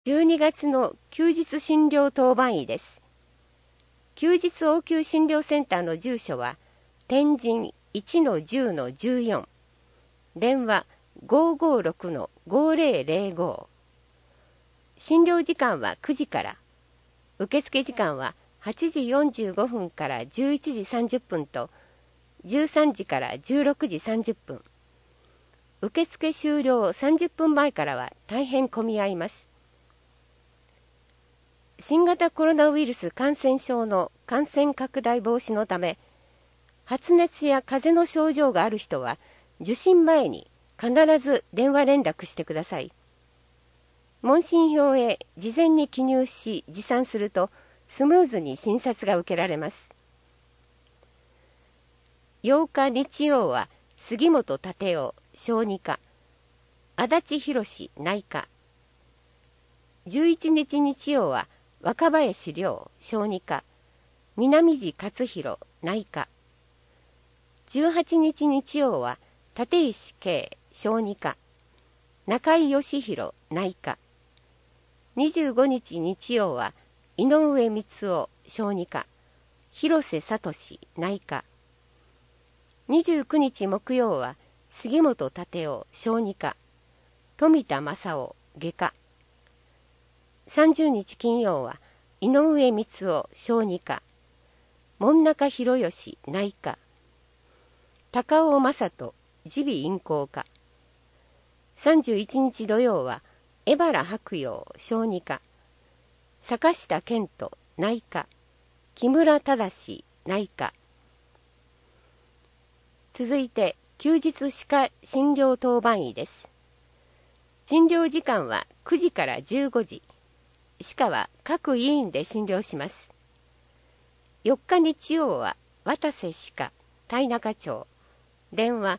12月の休日診療当番医です。休日応急診療センターの住所は天神 1-10-14、電話 556-5005。診療時間は9時から、受付時間は8時45分から11時30分と13時から16時30分。受付終了30分前からは大変混み合います。新型コロナウイルス感染症の感染拡大防止のため、発熱や風邪の症状がある人は受診前に必ず電話連絡してください。問診票へ事前に記入し持参するとスムーズに診察が受けられます。8日日曜は杉本立夫小児科、足立博内科。11日日曜は若林亮小児科、南地勝弘内科。18日日曜は立石慶小児科、中井義弘内科。25日日曜は井上光雄小児科、広瀬聡内科。29日木曜は杉本立夫小児科、富田正夫外科。30日金曜は井上光雄小児科、門中博義内科。高尾正人耳鼻咽喉科。31日土曜は江原白陽小児科、坂下健人内科、木村忠内科。続いて休日歯科診療当番医です。診療時間は9時から15時。歯科は各医院で診療します。4日日曜は渡瀬歯科田中町、電話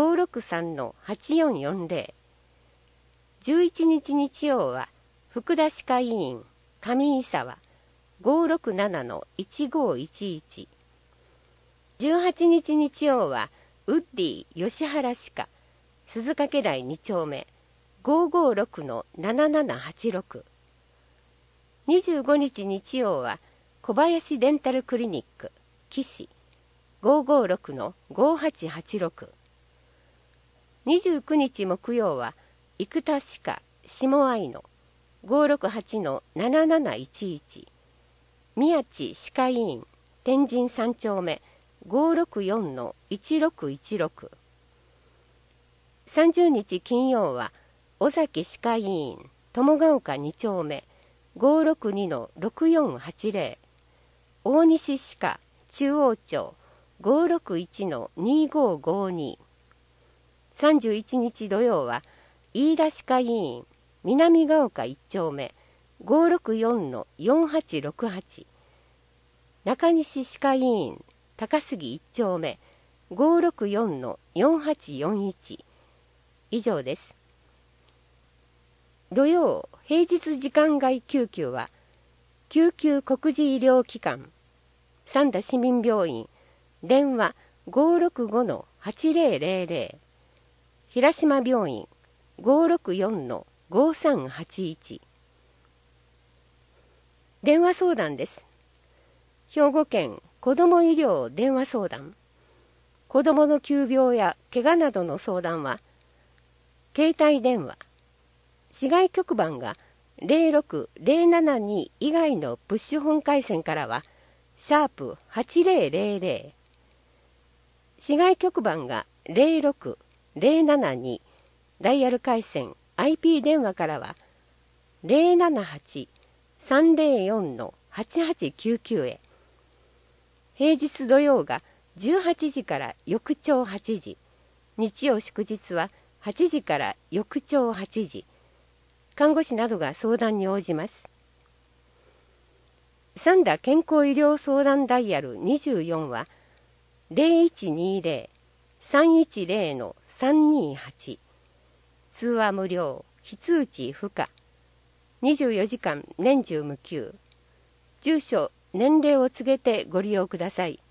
563-8440。11日日曜は福田歯科医院上伊沢 567-1511。18日日曜はウッディ吉原歯科鈴掛台2丁目 556-7786。25日日曜は小林デンタルクリニック岸 556-5886。29日木曜は生田歯科下愛野 568-7711。宮地歯科医院天神3丁目 564-1616。30日金曜は尾崎歯科医院友ヶ丘2丁目 562-6480。大西歯科中央町 561-2552。31日土曜は飯田歯科医院南ヶ丘1丁目 564-4868。中西歯科医院高杉1丁目 564-4841。以上です。土曜平日時間外救急は救急国事医療機関三田市民病院電話 565-8000。平島病院 564-5381。電話相談です。兵庫県子ども医療電話相談。子どもの急病や怪我などの相談は携帯電話、市外局番が06072以外のプッシュ本回線からは#8000。市外局番が06072ダイヤル回線 IP 電話からは078-304-8899へ。平日土曜が18時から翌朝8時、日曜祝日は8時から翌朝8時。看護師などが相談に応じます。三田健康医療相談ダイヤル24は 0120-310-328。通話無料、非通知不可。24時間年中無休。住所、年齢を告げてご利用ください。